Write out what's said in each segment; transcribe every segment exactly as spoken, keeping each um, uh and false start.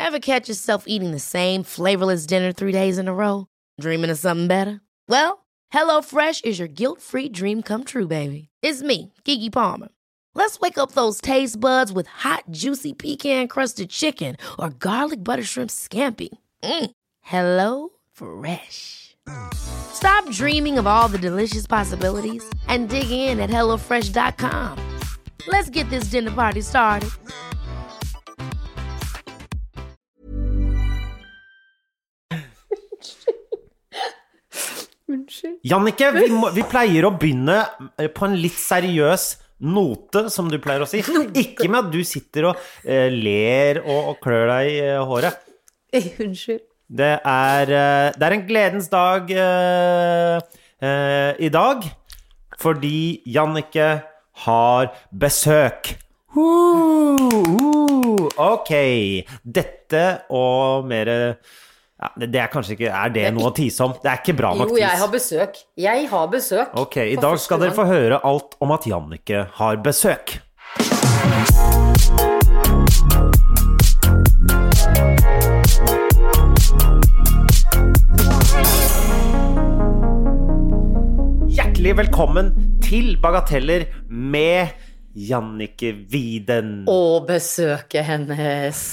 Ever catch yourself eating the same flavorless dinner three days in a row? Dreaming of something better? Well, HelloFresh is your guilt-free dream come true, baby. It's me, Keke Palmer. Let's wake up those taste buds with hot, juicy pecan-crusted chicken or garlic butter shrimp scampi. Mm. Hello Fresh. Stop dreaming of all the delicious possibilities and dig in at hello fresh dot com. Let's get this dinner party started. Jannicke, vi, må, vi pleier å begynne på en litt seriøs note, som du pleier å si. Ikke med at du sitter og uh, ler og, og klør deg i uh, håret. Unnskyld. Det er, uh, det er en gledens dag uh, uh, i dag, fordi Jannicke har besøk. Uh, uh, ok, dette og mer... Ja, det er kanskje ikke, er det noe å tise om? Det er ikke bra nok tis. Jo, jeg har besøk. Jeg har besøk. Ok, i dag skal dere få høre alt om at Jannicke har besøk. Hjertelig velkommen til Bagateller med Jannicke Widen. Og besøket hennes.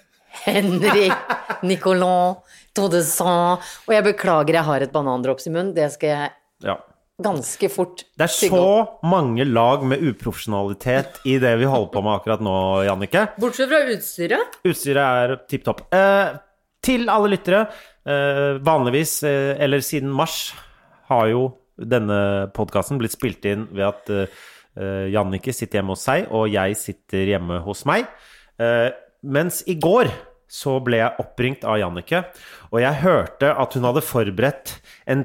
Henrik Nicolas Todesen. Og jeg beklager, jeg har et banandrops i munnen. Det skal jeg ja. ganske fort. Det er så mange lag med uprofesjonalitet i det vi holder på med akkurat nå, Jannicke. Bortsett fra utstyret. Utstyret er tipptopp. Eh, til alle lyttere, eh, vanligvis, eh, eller siden mars, har jo denne podcasten blitt spilt inn ved at eh, Jannicke sitter hjemme hos seg, og jeg sitter hjemme hos meg. Eh, mens i går så ble jeg oppringt av Jannicke, og jeg hørte at hun hadde forberedt en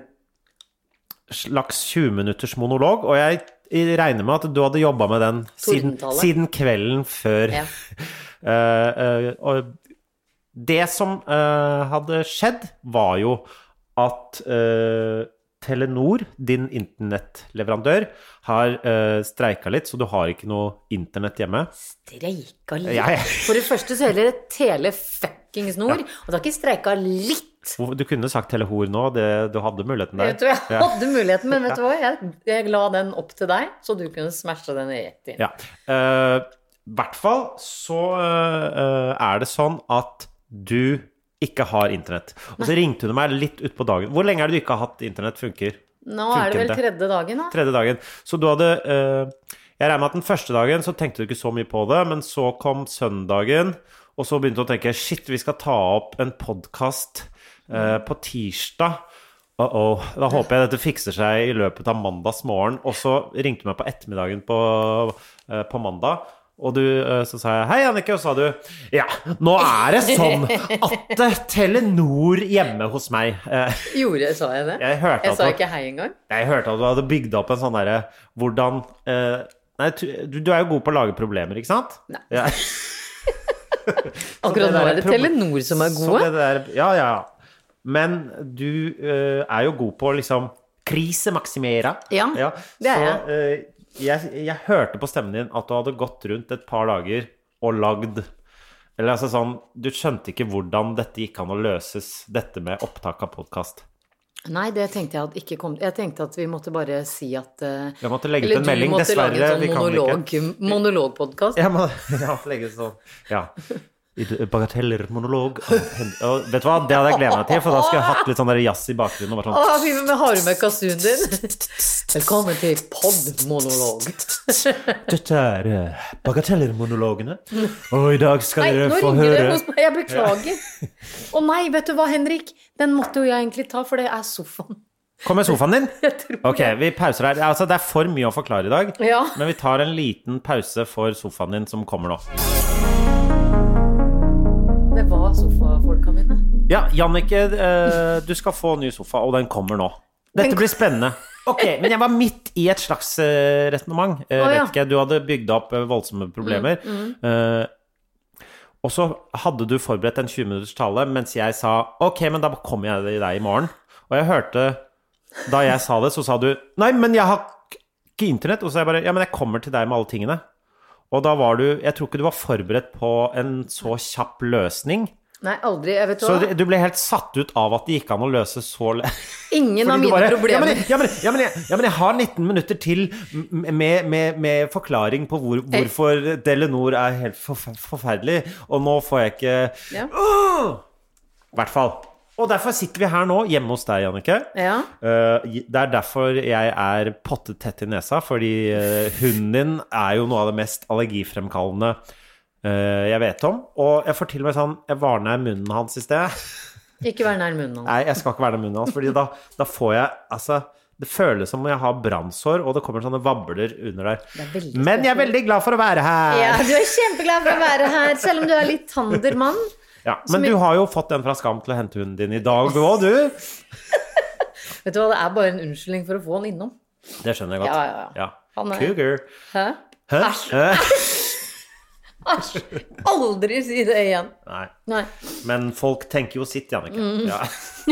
slags tjue minutters monolog, og jeg regner med at du hadde jobbet med den siden, siden kvelden før. Ja. uh, uh, og det som uh, hadde skjedd var jo at uh, Telenor, din internettleverandør, har uh, streiket litt, så du har ikke noe internett hjemme. Streiket litt? Jeg... For det første så heller det telefuckings nord, ja. Og du har ikke streiket litt. Du kunne sagt telehor nå, det, du hadde muligheten der. Jeg tror jeg hadde muligheten, men vet du hva? Jeg, jeg la den opp til deg, så du kunne smashe den rett inn. Ja, uh, i hvert fall så uh, er det sånn at du ikke har internett. Og så ringte hun meg litt ut på dagen. Hvor lenge er det du ikke har hatt internett funker? Nå er det vel tredje dagen da. Tredje dagen. Så du hadde, uh, jeg regner med at den første dagen så tenkte du ikke så mye på det, men så kom søndagen, og så begynte du å tenke, shit, vi skal ta opp en podcast uh, på tirsdag. Uh-oh, da håper jeg dette fikser seg i løpet av mandags morgen. Og så ringte du meg på ettermiddagen på, uh, på mandag, og du, så sa jeg, hei Jannicke, og sa du, ja, nå er det sånn at Telenor hjemme hos meg. Gjorde, sa jeg det? Jeg, hørte jeg sa at, ikke hei engang. Jeg hørte at du hadde bygd opp en sånn der, hvordan, eh, nei, du, du er jo god på å lage problemer, ikke sant? Nei. Ja. Akkurat nå er det Telenor som er gode. Der, ja, ja, men du eh, er jo god på liksom krisemaksimere. Ja, ja. det er jeg. Så, eh, Jeg, jeg hørte på stemmen din at du hadde gått rundt et par dager og lagd, eller altså sånn, du skjønte ikke hvordan dette gikk an å løses, dette med opptak av podcast. Nei, det tenkte jeg at ikke kom. Jeg tenkte at vi måtte bare si at uh, Jeg måtte legge ut en melding, dessverre, vi kan ikke. Eller du måtte lage en sånn monologpodcast. Jeg må, jeg måtte legge sånn, ja. Bagateller monolog. Og vet du hva, det hadde jeg gledet meg til, for da skulle jeg hatt litt sånn der jazz i bakgrunnen. Og sånn. Åh, vi med har du med kassun din? Velkommen til podd-monolog. Dette er uh, bagateller-monologene, og i dag skal nei, dere få høre... Nei, nå ringer det hos meg, jeg beklager. Å nei, vet du hva, Henrik? Den måtte jo jeg egentlig ta, for det er sofaen. Kommer sofaen din? Jeg tror Ok, vi pauser her. Altså, det er for mye å forklare i dag, ja. Men vi tar en liten pause for sofaen din som kommer nå. Det var sofafolka mine. Ja, Jannicke, uh, du skal få en ny sofa, og den kommer nå. Dette blir spennende. Ok, men jeg var midt i et slags uh, resonemang. Uh, oh, ja. vet ikke, du hadde bygd opp uh, voldsomme problemer. Mm, mm. Uh, og så hadde du forberedt en tjue minutters tale, mens jeg sa, ok, men da kommer jeg til deg i morgen. Og jeg hørte, da jeg sa det, så sa du, nei, men jeg har ikke internett. Og så sa jeg bare, ja, men jeg kommer til deg med alle tingene. Og da var du, jeg tror ikke du var forberedt på en så kjapp løsning. Nei, aldri, jeg vet Så hva. du ble helt satt ut av at det gikk an å løse så lett. Ingen av Fordi du mine bare, problemer. Ja men, ja, men, ja, men, jeg, ja, men jeg har nitten minutter til med, med, med forklaring på hvor, hvorfor Telenor er helt forf- forferdelig, og nå får jeg ikke... Ja. Åh! I hvert fall. Og derfor sitter vi her nå, hjemme hos deg, Jannicke. Ja. Uh, det er derfor jeg er pottet tett i nesa, fordi uh, hunden din er jo noe av det mest allergifremkallende uh, jeg vet om. Og jeg får til og med sånn, jeg var nær munnen hans i sted. Ikke vær nær munnen hans. Nei, jeg skal ikke være nær munnen hans, fordi da, da får jeg, altså, det føles som om jeg har brannsår, og det kommer sånne vabler under der. Men jeg er veldig glad for å være her. Ja, du er kjempeglad for å være her, selv om du er litt tander mann. Ja, men du har jo fått den fra Skam til å hente hunden din i dag, og du. Vet du hva, det er bare en unnskyldning for å få han innom. Det skjønner jeg godt. Ja, ja, ja. Han er... Cougar. Hæ? Hæ? Æsj. Æsj. Aldri si det igjen. Nei. Nei. Men folk tenker jo sitt, Jannicke. Mm. Ja.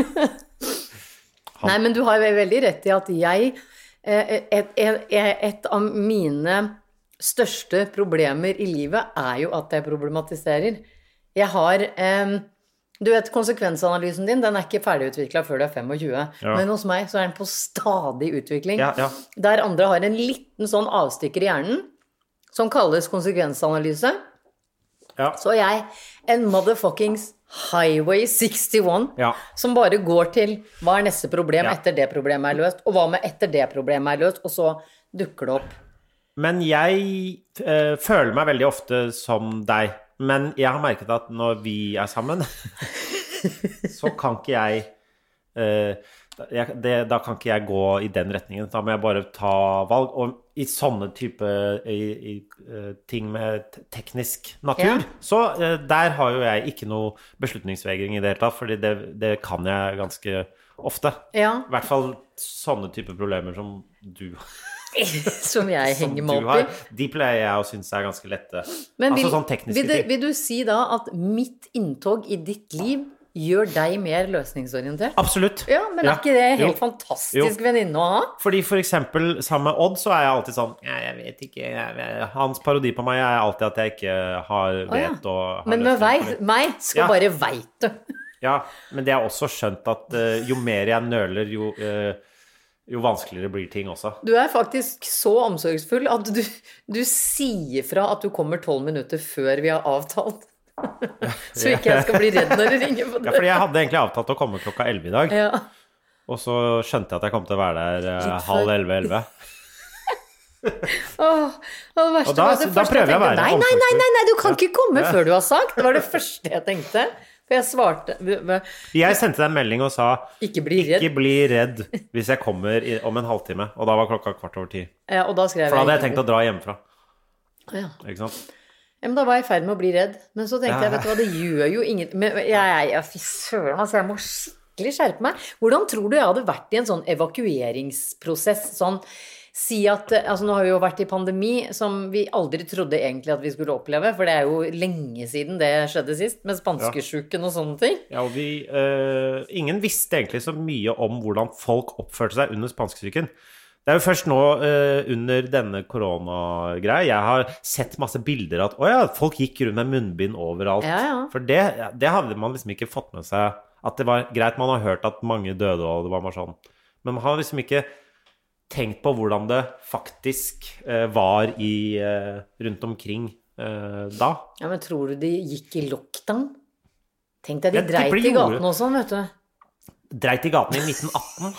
Nei, men du har veldig rett i at jeg et, et, et av mine største problemer i livet er jo at jeg problematiserer. Jeg har um, du vet, konsekvensanalysen din, den er ikke ferdigutviklet før du er tjuefem. Ja. Men hos meg så er den på stadig utvikling. Ja, ja. Der andre har en liten sånn avstikker i hjernen som kalles konsekvensanalyse. Ja. Så er jeg en motherfuckings Highway sekstiåtte, ja. Som bare går til hva er neste problem ja. Etter det problemet er løst, og hva med etter det problemet er løst, og så dukker det opp. Men jeg øh, føler meg veldig ofte som deg, men jeg har merket at når vi er sammen, så kan ikke jeg, øh, jeg det, da kan ikke jeg gå i den retningen, da må jeg bare ta valg, og i sånne type i, i, uh, ting med teknisk natur, ja. Så uh, der har jo jeg ikke noe beslutningsvegring i det hele tatt, fordi det, det kan jeg ganske ofte. Ja. I hvert fall sånne type problemer som du som jeg som henger meg opp i. De pleier jeg å synes er ganske lette. Men vil, altså sånn tekniske vil, det, ting. Vil du si da at mitt inntog i ditt liv gjør deg mer løsningsorientert? Absolutt. Ja, men er ja. ikke det helt jo. fantastisk venninne å ha? Fordi for eksempel sammen med Odd så er jeg alltid sånn, ja, jeg vet ikke, jeg vet. Hans parodi på meg er alltid at jeg ikke har vet oh, ja. og har men med vei, meg skal ja. bare veit du. Ja, men det er også skjønt at uh, jo mer jeg nøler, jo, uh, jo vanskeligere blir ting også. Du er faktisk så omsorgsfull at du, du sier fra at du kommer tolv minutter før vi har avtalt. Så ikke jeg skal bli redd når det ringer på døra. Ja, fordi jeg hadde egentlig avtalt å komme klokka elleve i dag. Ja. Og så skjønte jeg at jeg kom til å være der uh, halv elleve, elleve. Åh, og det verste og da, var det da prøver jeg å være nei, nei, nei, nei, nei, du kan ikke komme ja. Før du har sagt. Det var det første jeg tenkte. For jeg svarte Jeg sendte deg en melding og sa Ikke bli redd, ikke bli redd hvis jeg kommer i, om en halvtime. Og da var klokka kvart over ti. Ja, og da skrev jeg For da hadde jeg tenkt å dra hjemmefra. Ja. Ikke sant? Ja, men da var jeg i ferd med å bli redd. Men så tenkte ja. jeg, vet du hva, det gjør jo ingen men jeg, jeg, jeg, fy søren, altså, jeg må skikkelig skjerpe meg. Hvordan tror du jeg hadde vært i en sånn evakueringsprosess? Sånn, si at, altså nå har vi jo vært i pandemi, som vi aldri trodde egentlig at vi skulle oppleve, for det er jo lenge siden det skjedde sist, med spanskesjuken og sånne ting. Ja, og vi, øh, ingen visste egentlig så mye om hvordan folk oppførte seg under spanskesyken. Det er jo først nå uh, under denne koronagreia jeg har sett masse bilder at, åja, folk gikk rundt med munnbind overalt. Ja, ja. For det, det hadde man liksom ikke fått med seg, at det var greit, man har hørt at mange døde og det var bare sånn. Men man har liksom ikke tenkt på hvordan det faktisk uh, var i, uh, rundt omkring uh, da. Ja, men tror du de gikk i lockdown? Tenk deg, de ja, dreit i gaten og sånn, vet du. Dreit i gaten i nitten atten?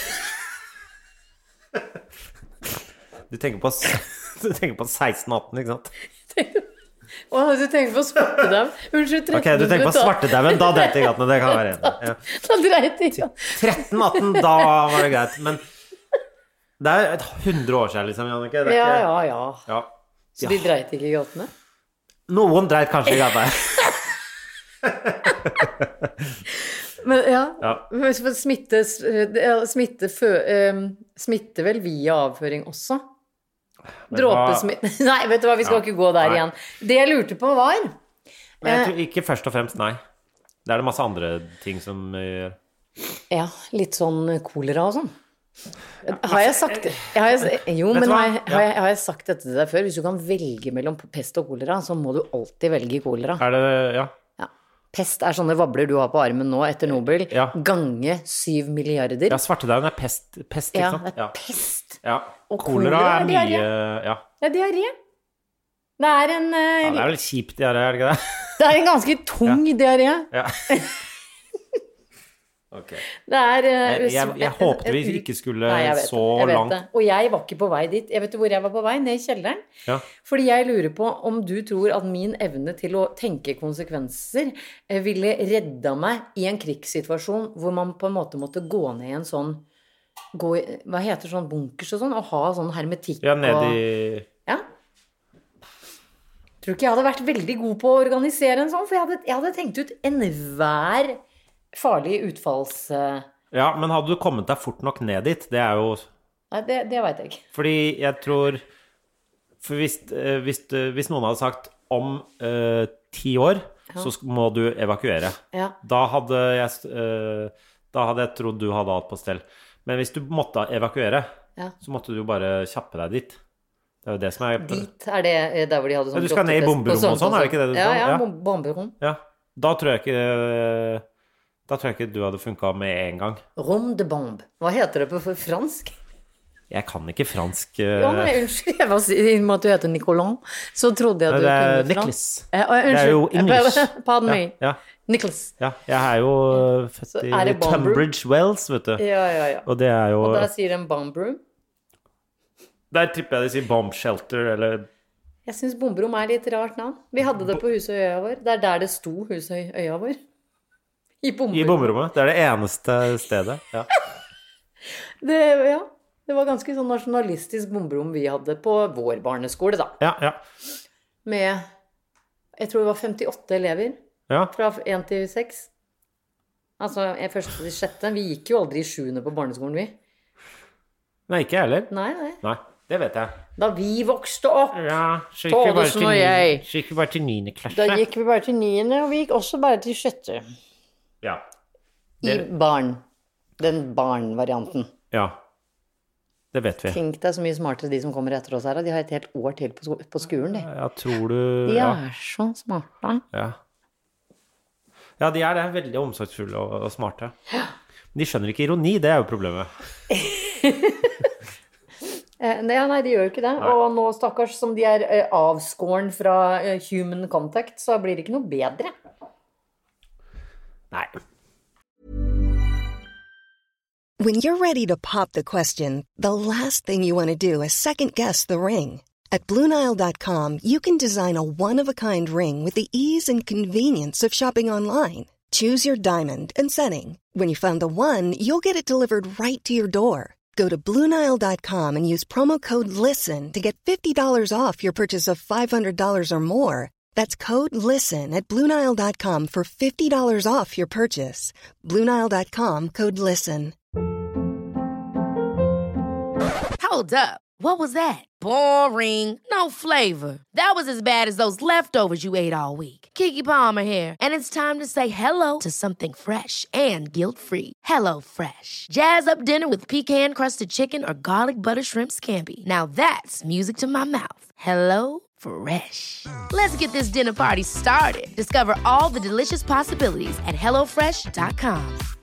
Du tenker på, du tenker på seksten atten, ikke sant? Å, du tenker på svartedauden. Unnskyld, tretten. Ok, du tenker på svartedauden, da dreit i gatene, det kan være enig. Ja. Da dreit i gatene. tretten atten, da var det greit, men det er et hundre år siden, liksom, Jannicke. Ja, ikke... ja, ja, ja. Så de dreit ikke i gatene? Noen dreit kanskje i gatene. Men ja, ja. Smitte, smitte, fø, um, smitte vel via avføring også? Dråpesmitte. Nei, vet du hva, vi skal ja. Ikke gå der nei. Igjen. Det jeg lurte på var Men jeg tror ikke først og fremst, nei. Det er det masse andre ting som gjør. Ja, litt sånn kolera og sånn. Har jeg sagt det? Har jeg, jo, men har jeg, har, jeg, har jeg sagt dette til deg før? Hvis du kan velge mellom pest og kolera, så må du alltid velge kolera. Er det, ja. Ja. Pest er sånne vabler du har på armen nå etter Nobel. Ja. Gange syv milliarder. Ja, svartedauden er pest, pest ikke Ja, sant? det er pest. Ja. Og Kolera kolera er er mye, diaré. ja. Det er diaré. Det er en, eh, Ja, det er vel kjipt diaré, er det ikke det? det er en ganske tung diaré. Ja. Ok. Det er eh, Jeg, jeg, jeg håpte vi ikke skulle Nei, jeg vet så det, jeg vet langt. det. Og jeg var ikke på vei dit. Jeg vet hvor jeg var på vei, ned i kjelleren. Ja. Fordi jeg lurer på om du tror at min evne til å tenke konsekvenser eh, ville redda meg i en krigssituasjon hvor man på en måte måtte gå ned i en sånn gå i, hva heter sånn bunkers og sånn, og ha sånn hermetikk Ja, ned og i Ja. Tror ikke jeg hadde vært veldig god på å organisere en sånn, for jeg hadde, jeg hadde tenkt ut enhver farlig utfalls... eh, Ja, men hadde du kommet deg fort nok ned dit? Det er jo Nei, det, det vet jeg ikke. Fordi jeg tror For hvis, eh, hvis, eh, hvis noen hadde sagt om eh, ti år så sk- må du evakuere. Ja. Da hadde jeg st- eh, Da hadde jeg trodd du hadde alt på stell. Men hvis du måtte evakuere, Ja. så måtte du jo bare kjappe deg dit. Det er jo det som er Dit er det eh, der hvor de hadde sånn Ja, du skal ned i grottefest på bomberom og sånn, er det ikke det du Ja, skal? ja, Ja. bom- bomberom. Ja. Da tror jeg ikke Da tror jeg ikke du hadde funka med en gang. Rom de bombe. Hva heter det på for fransk? Jeg kan ikke fransk. eh, Ja, nei, unnskyld. Jeg var si- I og med at du heter Nicolas, så trodde jeg at du det er kunne Nicholas. fransk. Eh, å, Det er jo unnskyld. English. Pardon Ja, me. ja, Nicholas. ja. Jeg er jo eh, født Så i er det bomber? Tunbridge Wells, vet du. Ja, ja, ja. Og det er jo Og der sier de bomberom. Der tipper jeg de sier bomb shelter, eller Jeg syns bomberom er litt rart navn. Vi hadde det på Husøyøya vår. Det er der det sto Husøyøya vår. I i bomberom. bomberommet. Det er det eneste stedet. Ja. Det, ja. Det var ganske sånn nasjonalistisk bomberom vi hadde på vår barneskole, da. Ja, ja. Med jeg tror det var femtiåtte elever. ja. Fra én til seks. Altså jeg første til sjette. Vi gikk jo aldri i sjuende på barneskolen, vi. Nei, ikke jeg heller. Nei, nei. Nei, det vet jeg. Da vi vokste opp, Ja, så gikk vi bare Tordesen til og ni- jeg. så gikk vi bare til niende klasse. da gikk vi bare til niende, og vi gikk også bare til sjette. Ja. I Det, barn. Den barnvarianten. ja. Det vet vi. Tenk deg så mye smartere de som kommer etter oss her, og de har et helt år til på, sko- på skolen, de. Ja, tror du De ja. er så smarte. Ja. ja, de er det. Veldig omsorgsfulle og, og smarte. Men de skjønner ikke ironi, det er jo problemet. Eh, nei, nei, de gjør jo ikke det. Nei. Og nå, stakkars, som de er eh, avskåren fra eh, human contact, så blir det ikke noe bedre. Nei. When you're ready to pop the question, the last thing you want to do is second-guess the ring. At Blue Nile dot com, you can design a one-of-a-kind ring with the ease and convenience of shopping online. Choose your diamond and setting. When you find the one, you'll get it delivered right to your door. Go to Blue Nile dot com and use promo code LISTEN to get fifty dollars off your purchase of five hundred dollars or more. That's code LISTEN at Blue Nile dot com for fifty dollars off your purchase. Blue Nile dot com, code LISTEN. Hold up. What was that? Boring. No flavor. That was as bad as those leftovers you ate all week. Keke Palmer here, and it's time to say hello to something fresh and guilt-free. Hello Fresh. Jazz up dinner with pecan-crusted chicken or garlic butter shrimp scampi. Now that's music to my mouth. Hello Fresh. Let's get this dinner party started. Discover all the delicious possibilities at hello fresh dot com.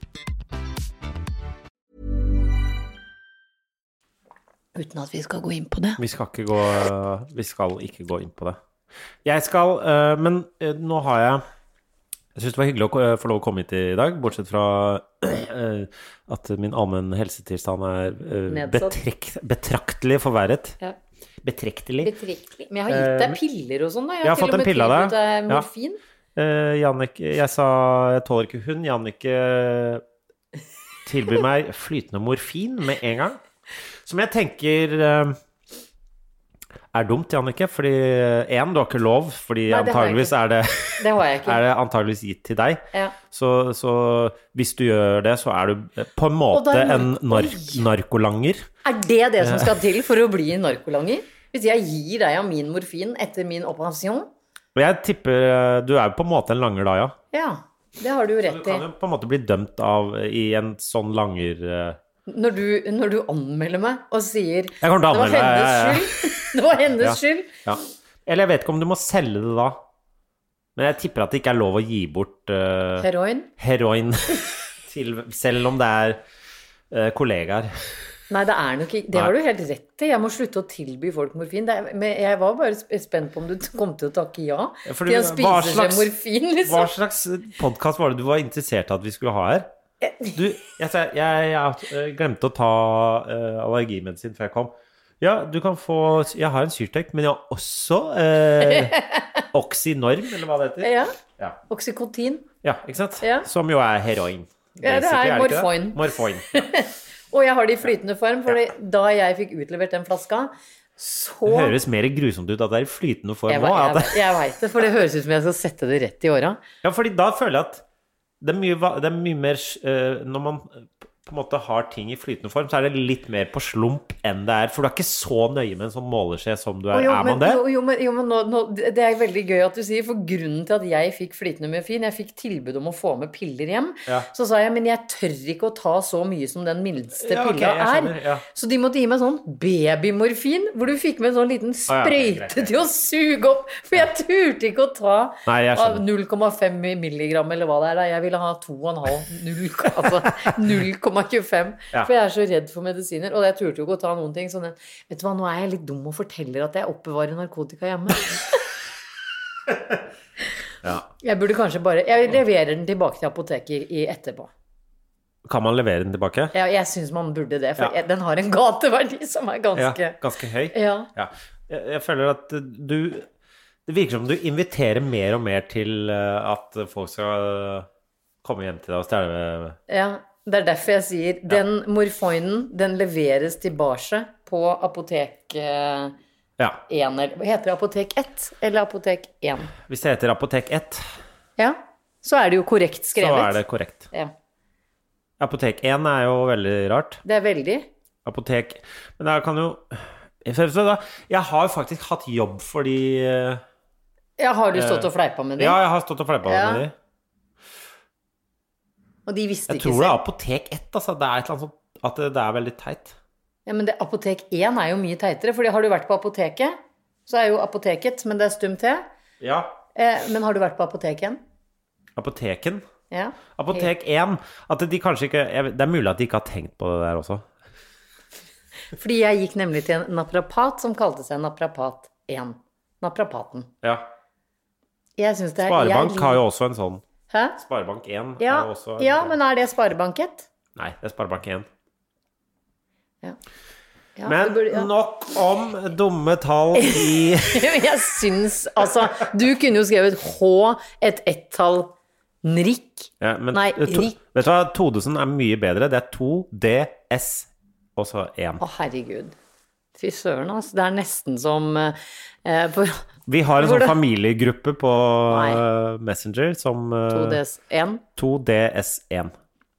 Uten at vi skal gå inn på det. Vi skal ikke gå, vi skal ikke gå inn på det. Jeg skal, øh, men øh, nå har jeg Jeg synes det var hyggelig å ko- få lov å komme hit i dag, bortsett fra øh, at min allmenn helsetilstand er øh, Nedsatt. betrekt, betraktelig forverret. Ja. Betraktelig. Betryggelig. Men jeg har gitt deg piller og sånn, da. jeg har til fått og en med pille av deg. tilbudt deg Ja. morfin. Uh, Jannicke, jeg sa jeg tåler ikke hund. Jannicke tilbyr meg flytende morfin med en gang. Som jeg tenker uh, er dumt, Jannicke. Fordi én, du har ikke lov. Fordi Nei, det har jeg antageligvis ikke. er det, Det har jeg ikke. er det antageligvis gitt til deg. Ja. Så, så hvis du gjør det, så er du på en måte da er en nar oi. narkolanger. Er det det som skal til for å bli narkolanger? Hvis jeg gir deg av min morfin etter min operasjon? Og jeg tipper uh, du er på en måte en langer da, ja. Ja, det har du jo Du rett i. kan jo på en måte bli dømt av i en sånn langer... Uh, Når du, når du anmelder meg og sier Jeg kommer til å det var anmelde deg, hennes ja, ja. skyld, det var hennes Ja. skyld. Ja. Eller jeg vet ikke om du må selge det da. Men jeg tipper at det ikke er lov å gi bort uh, Heroin? Heroin til, selv om det er uh, kollegaer. Nei, det er nok ikke, det har du helt rett i. Jeg må slutte å tilby folk morfin. Det er, men jeg var bare spent på om du kom til å takke ja, ja til å spise seg morfin, liksom. Hva slags podcast var det du var interessert i at vi skulle ha her? Du, jeg, jeg, jeg, jeg glemte å ta uh, allergimedisin før jeg kom. Ja, du kan få, jeg har en Syrtec, men jeg har også uh, Oxynorm, eller hva det heter. Ja, ja. Oxycontin. Ja, ikke sant? Ja. Som jo er heroin. Ja, det er morfoin. Morfoin, ja. Og jeg har det i flytende form, for ja. Da jeg fikk utlevert den flaska, så... Det høres mer grusomt ut at det er i flytende form jeg, nå. Jeg, jeg, jeg vet det, for det høres ut som jeg skal sette det rett i åra. Ja, fordi da føler jeg at det er mye, det er mye mer uh, når man på en måte har ting i flytende form, så er det litt mer på slump enn det er, for du er ikke så nøye med en sånn måleskje som du er. Jo, er man men, det? Jo, jo, men, jo, men nå, nå, det er veldig gøy at du sier, for grunnen til at jeg fikk flytende morfin, jeg fikk tilbud om å få med piller hjem, ja. Så sa jeg, men jeg tør ikke å ta så mye som den minste ja, okay, pilla er. Ja. Så de måtte gi meg sånn babymorfin, hvor du fikk med en sånn liten sprøyte ah, ja, til å suge opp, for jeg turte ikke å ta Nei, av null komma fem milligram, eller hva det er da. Jeg ville ha to komma fem, altså null komma tjuefem. Ja. For jeg er så redd for medisiner, og jeg turte jo ikke å ta noen ting sånn, vet du hva, nå er jeg litt dum og forteller at jeg oppbevarer narkotika hjemme. Ja. Jeg burde kanskje bare, jeg leverer den tilbake til apoteket i etterpå. Kan man levere den tilbake? Ja, jeg synes man burde det, for ja. jeg, den har en gateverdi som er ganske... Ja, ganske høy. Ja. Ja. Jeg, jeg føler at du, det virker som du inviterer mer og mer til at folk skal komme hjem til deg og stjele. Ja. Det er derfor jeg sier, den ja. Morfoinen, den leveres tilbake på apotek eh, ja. én, hva heter det, apotek ett eller apotek én? Hvis det heter apotek ett. Ja, så er det jo korrekt skrevet. Så er det korrekt. Ja. Apotek én er jo veldig rart. Det er veldig. Apotek, men der kan jo, jeg har faktisk hatt jobb fordi... Ja, har du stått og fleipa med dem? Ja, jeg har stått og fleipa ja. med dem. Og de visste jeg ikke tror det er apotek ett, altså. Det er et eller annet sånt at det, det er veldig teit. Ja, men det, apotek én er jo mye teitere, fordi har du vært på apoteket, så er jo apoteket, men det er stum til. Ja. Eh, men har du vært på apoteken? Apoteken? Ja. Apotek én, at de kanskje ikke, jeg, det er mulig at de ikke har tenkt på det der også. Fordi jeg gikk nemlig til en naprapat som kalte seg naprapat én. Naprapaten. Ja. Jeg synes det er... Sparebank jeg, har jo også en sånn. Hæ? Sparebank én ja, er også en, ja, men er det Sparebank ett? Nei, det er Sparebank én. Ja. Ja, men burde, ja. nok om dumme tall i Jeg synes, altså du kunne jo skrevet H, et ett-tall Nrikk. Ja, men Nei, to, Rik. Vet du hva, Todesen er mye bedre. Det er to D S og så én. Å, herregud. Fy søren, altså. Det er nesten som eh, på, vi har en sånn det... familiegruppe på uh, Messenger som uh, to D S én. to D S én.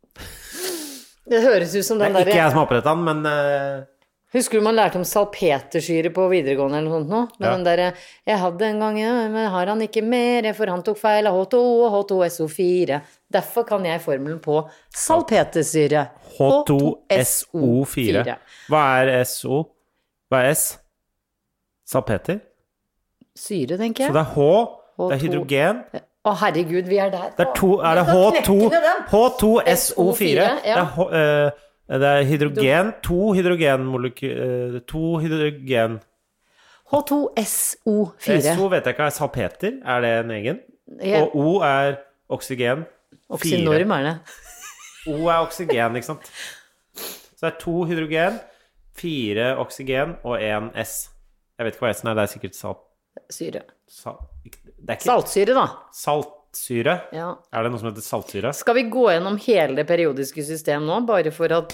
Det høres ut som den der... Det er ikke jeg som har opprettet den, men... Uh... Husker du man lærte om salpetersyre på videregående eller noe sånt nå? Men ja. Den der, jeg hadde en gang, men har han ikke mer, for han tok feil av H to O og H to S O fire. Derfor kan jeg formelen på salpetersyre. H to S O fire. Hva er S O? Hva er S? Salpeter? Syre, tenker jeg. Så det er H, H to. Det er hydrogen. Å, herregud, vi er der. Det er, to, er det H to, H to S O fire. Ja. Det er H... Uh, Det er hydrogen, to hydrogenmolekyler, to hydrogen... H to S O fire. S O vet jeg ikke, er salpeter, er det en egen? Ja. Og O er oksygen, fire. Oxynorm er det. O er oksygen, ikke sant? Så det er to hydrogen, fire oksygen og en S. Jeg vet ikke hva S-en er, det er sikkert salt... Syre. Sal... Det er ikke... Saltsyre, da. Salt. Syre? Ja. Er det noe som heter saltsyre? Skal vi gå gjennom hele det periodiske system nå, bare for at...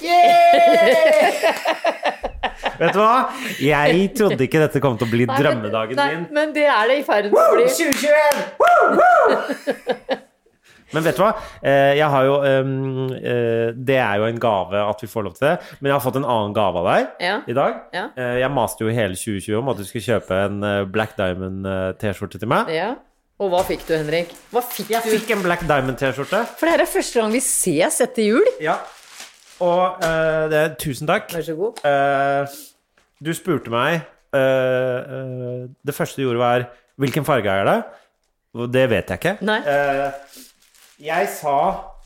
Vet du hva? Jeg trodde ikke dette kom til å bli nei, drømmedagen nei, din. Men det er det i ferd med å bli. tjue tjueen! Men vet du hva? Jeg har jo... Det er jo en gave at vi får lov til det. Men jeg har fått en annen gave av deg ja. i dag. Ja. Jeg maste jo hele tjue tjue om at du skulle kjøpe en Black Diamond T-skjorte til meg. Ja. Og hva fikk du, Henrik? Hva fikk jeg du? fikk en Black Diamond T-skjorte. For det her er første gang vi ses etter jul. Ja. Og uh, det er tusen takk. Vær så god. Uh, du spurte meg uh, uh, det første du gjorde var hvilken farge er det? Det vet jeg ikke. Nei. Eh, jeg sa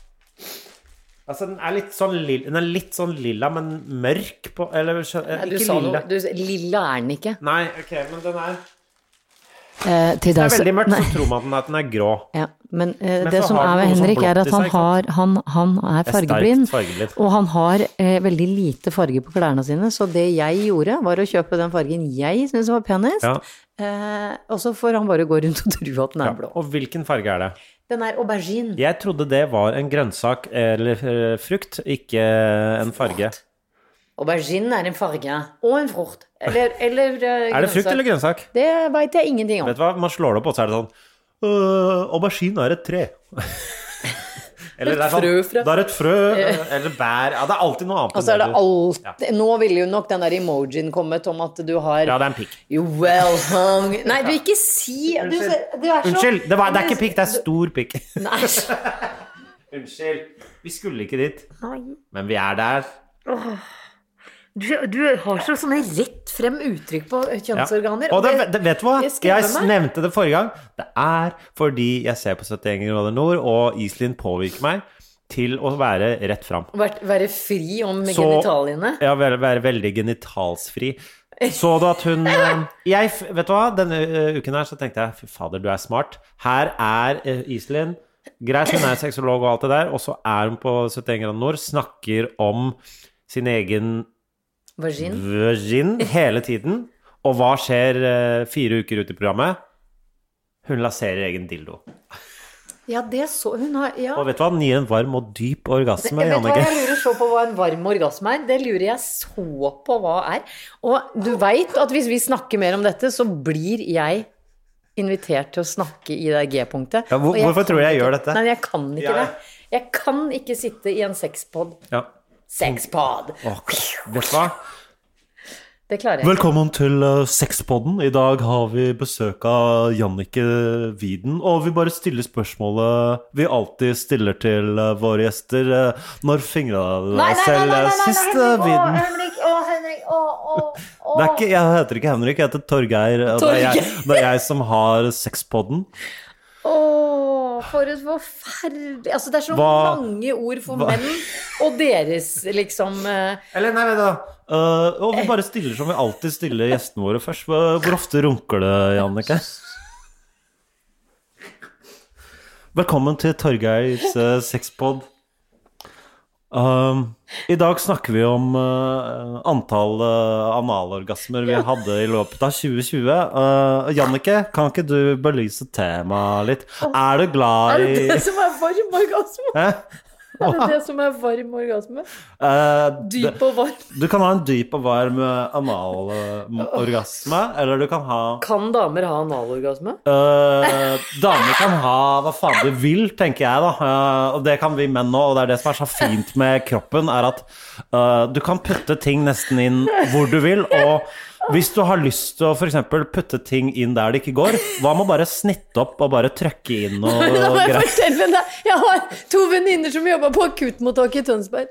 Altså, den er litt sånn lilla, den er litt sånn lilla, men mørk på Eller skjø- Nei, du ikke sa lilla. noe. Du, lilla er den ikke. Nei, ok, men den er Eh, til Det deg er så- veldig mørkt, Nei. så tror man at den er grå. Ja, men, eh, Men det så som har er den med noe sånn Henrik er blått at i han, seg, ikke har, han, han er er fargeblind, sterkt fargeblind. og han har eh, veldig lite farge på klærne sine, så det jeg gjorde var å kjøpe den fargen jeg synes var penest, Ja. eh, og så får han bare gå rundt og tro at den Ja. er blå. Og hvilken farge er det? Den er aubergine. Jeg trodde det var en grønnsak eller eh, frukt, ikke en farge. Aubergine er en farge, og en frukt. Eller, eller eh, Er det frukt grønnsak. eller grønnsak? Det vet jeg ingenting om. Vet du hva, man slår det opp, og så er det sånn øh, aubergine er et tre. Eller det er sånn, frø fra- det er et frø, eller bær. Ja, det er alltid noe annet. Og så er det enn du- alt Nå ville jo nok den der emojien kommet om at du har Ja, det er en pikk. You well hung Nei, du ikke si du, du er så, Unnskyld, det, var, det er ikke pikk, det er stor pikk. Nei. Unnskyld, vi skulle ikke dit. Nei. Men vi er der. Du, du har så sånne rett frem uttrykk på Ja. kjønnsorganer. Og det, det, vet du hva? det skremmer Jeg meg. nevnte det forrige gang. Det er fordi jeg ser på syttién grader nord, og Iselin påvirker meg til å være rett fram. Vært, være fri om Så- genitaliene. Ja, være, være veldig genitalsfri. Så du at hun eh, jeg, Vet du hva? Denne eh, uken her så tenkte jeg, fy fader, du er smart. Her er eh, Iselin. Greit, hun er sexolog og alt det der, og så er hun på syttién grader nord, snakker om sin egen Vagin. vagin hele tiden. Og hva skjer eh, fire uker ut i programmet? Hun lanserer egen dildo. Ja, det så hun har ja. Og vet du hva? Den gir en varm og dyp orgasme, Vet du hva, Jannicke. jeg lurer så på hva en varm orgasme er. Det lurer jeg så på hva er. Og du vet at hvis vi snakker mer om dette, så blir jeg invitert til å snakke i det G-punktet. Ja, hvor- Og jeg hvorfor kan tror du jeg ikke- gjør dette? Nei, jeg kan ikke Ja. det. Jeg kan ikke sitte i en sexpod. Ja. Sexpod! Åh, vet du hva? Det klarer jeg ikke. Velkommen til uh, Sexpodden. I dag har vi besøk av Jannicke Widen, og vi bare stiller spørsmålet vi alltid stiller til uh, våre gjester. Uh, når fingra du Nei, deg nei, nei, selv nei, uh, nei, nei, sist, Henrik, uh, å, Widen? Henrik, å, Henrik, å, å, å. Det er ikke, jeg heter ikke Henrik, jeg heter Torgeir. og Det er jeg, Torgeir. det er jeg som har Sexpodden. Åh, for et forferdelig Altså, det er så Hva- mange ord for hva- menn og deres, liksom eh, Eller nei, vet du uh, Og vi bare stiller som vi alltid stiller gjestene våre først. Hvor hvor ofte runker det, Jannicke? Velkommen til Torgeirs uh, sexpod. Um, I dag snakker vi om uh, antall uh, analorgasmer vi hadde i løpet av tjue tjue. Uh, Jannicke, kan ikke du belyse temaet litt? Er du glad Er i det det som er varm orgasme? Hæ? Er det det som er varm orgasme? Uh, Dyp og varm. Du kan ha en dyp og varm uh, analorgasme, eller du kan ha Kan damer ha analorgasme? Uh, damer kan ha hva faen de vil, tenker jeg da. Uh, og det kan vi menn nå, og det er det som er så fint med kroppen, er at uh, du kan putte ting nesten inn hvor du vil, og hvis du har lyst til å for eksempel putte ting inn der det ikke går, hva med å bare snitte opp og bare trykke inn og, Da og må jeg greier? fortelle deg. Jeg har to venninner som jobber på akuttmottaket i Tønsberg.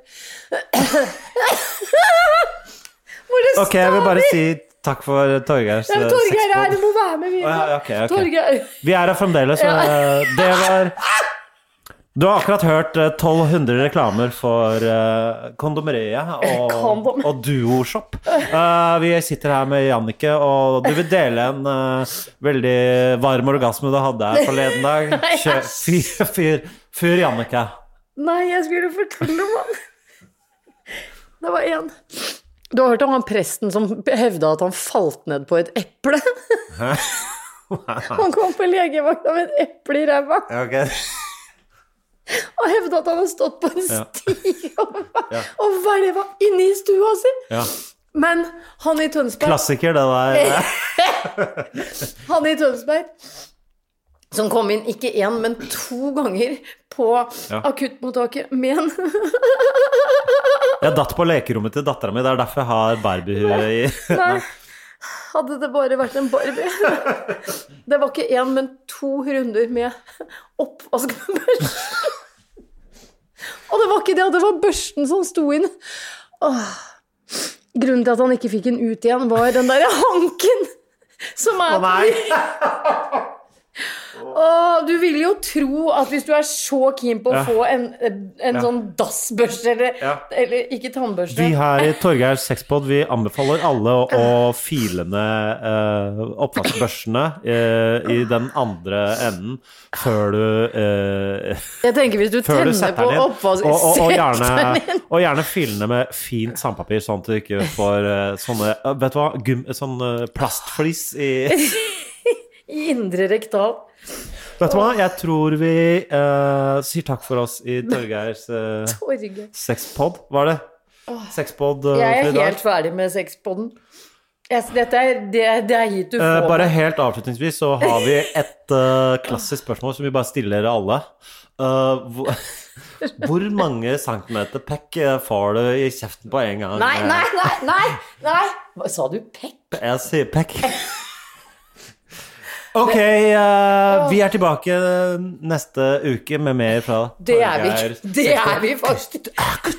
Hvor det Ok, jeg vil bare si takk for Torgeirs Ja, uh, Torgeir er her, du sexpod. må være med videre. Ja, ok, ok. Torgeir. Vi er her fremdeles. uh, Det var Du har akkurat hørt uh, tolv hundre reklamer for uh, kondomeriet og, Kondom. og Duoshop. Uh, vi sitter her med Jannicke, og du vil dele en uh, veldig varm orgasme du hadde her forleden dag. Kjør, fyr, fyr, fyr Jannicke. Nei, jeg skulle fortelle om han. Det var en. Du har hørt om han presten som hevda at han falt ned på et eple? Han kom på legevakta med et eple i ræva Ok. og hevda at han hadde stått på en Ja. sti og, Ja. og hvelva inne i stua si. Ja. Men han i Tønsberg Klassiker, det der. Han i Tønsberg som kom inn ikke én, men to ganger på Ja. akuttmottaket med en Jeg datt på lekerommet til dattera mi. Det er derfor jeg har Barbie-hue i. Nei, hadde det bare vært en Barbie. Det var ikke én, men to runder med oppvask med børsten. Og det var ikke det, det var børsten som sto inn. Åh. Grunnen til at han ikke fikk den ut igjen, var den der hanken som er Å nei! Åh, du vil jo tro at hvis du er så keen på å Ja. få en, en Ja. sånn dassbørste, eller, Ja. eller ikke tannbørste. Vi her i Torgeirs sexpod, vi anbefaler alle å, å file ned eh, oppvaskbørstene eh, i den andre enden før du eh, Jeg tenker hvis du Før du tenner setter på den inn. oppvask... Og, og, og, Sett gjerne, den inn. og gjerne fylle ned med fint sandpapir, sånn at du ikke får eh, sånne eh, Vet du hva? Gum, sånn eh, plastflis i I indre rektal. Vet du hva? Jeg tror vi eh, sier takk for oss i Torgeirs uh, Torge. sexpod. Var det? Sexpod uh, Jeg for er i dag? helt ferdig med sexpodden. Jeg, dette er, det, det er hit du Eh, får bare meg. helt avslutningsvis så har vi et eh, klassisk spørsmål som vi bare stiller alle. Eh, hvor, hvor mange centimeter pekk eh, får du i kjeften på en gang? Nei, nei, nei, nei, nei. Hva sa du? Pekk? Jeg sier pekk. Ok, eh, vi er tilbake neste uke med mer fra Det er vi. Torgeir Det er vi faktisk.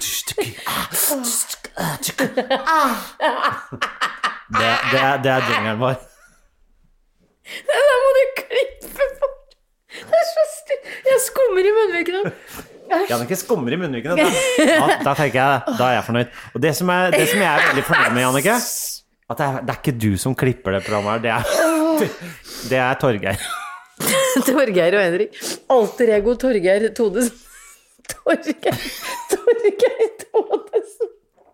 Det, det, er, det er jingeren vår. Det der må du klippe bort. Det er så stygt. Jeg skummer i munnvikene. Jannicke skummer i munnvikene. Da, ja, da tenker jeg, da er jeg fornøyd. Og det som, er, det som jeg er veldig fornøyd med, Jannicke, at det er, det er ikke du som klipper det programmet her. Det er, det er Torgeir. Torgeir og Henrik. Alter ego Torgeir Todesen. Torgeir Torgeir Todesen.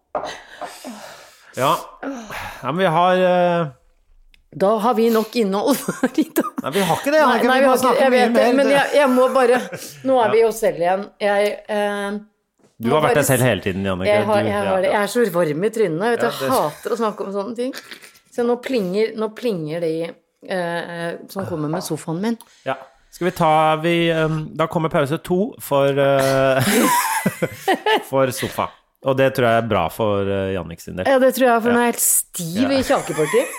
Ja. ja, men vi har uh, Da har vi nok innhold for i dag. Nei, vi har ikke det. Nei, Jannicke. nei, vi vi må har ikke, snakke jeg mye vet det, mer. men Det- jeg, jeg må bare Nå er vi oss selv igjen. Jeg eh, Du har vært deg selv hele tiden, Jannicke. Jeg, har, Du- jeg, ja, har det. ja. Jeg er så varm i trynet. Vet du. Ja, Jeg det- hater å snakke om sånne ting. Så nå plinger, nå plinger de eh, som kommer med sofaen min. Ja. Skal vi ta vi, um, Da kommer pause to for uh, For sofa. Og det tror jeg er bra for uh, Jannik sin del. Ja, det tror jeg, for nå er jeg helt stiv i kjakepartiet.